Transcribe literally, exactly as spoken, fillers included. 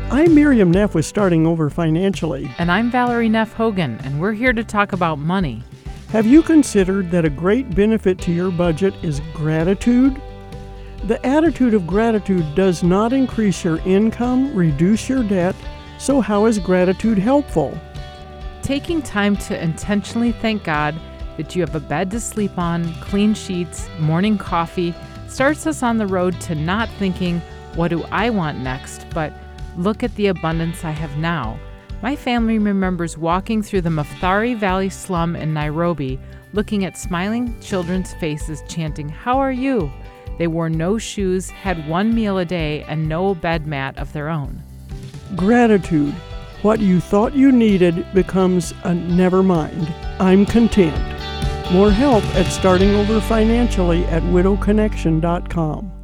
I'm Miriam Neff with Starting Over Financially. And I'm Valerie Neff Hogan, and we're here to talk about money. Have you considered that a great benefit to your budget is gratitude? The attitude of gratitude does not increase your income, reduce your debt, so how is gratitude helpful? Taking time to intentionally thank God that you have a bed to sleep on, clean sheets, morning coffee, starts us on the road to not thinking, what do I want next, but look at the abundance I have now. My family remembers walking through the Mathare Valley slum in Nairobi, looking at smiling children's faces chanting, "How are you?" They wore no shoes, had one meal a day, and no bed mat of their own. Gratitude. What you thought you needed becomes a never mind. I'm content. More help at Starting Over Financially at widow connection dot com.